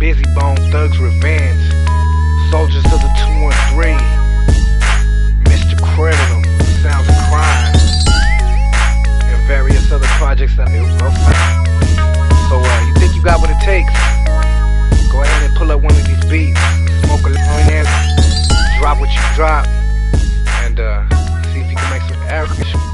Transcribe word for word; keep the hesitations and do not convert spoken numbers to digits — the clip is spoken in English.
Busy Bone, Thugs Revenge, Soldiers of the two one three, Mister Criminal, Sounds of Crime, and various other projects that it will find. So uh, you think you got what it takes? Go ahead and pull up one of these beats, smoke a little in, drop what you drop, and uh, see if you can make some air.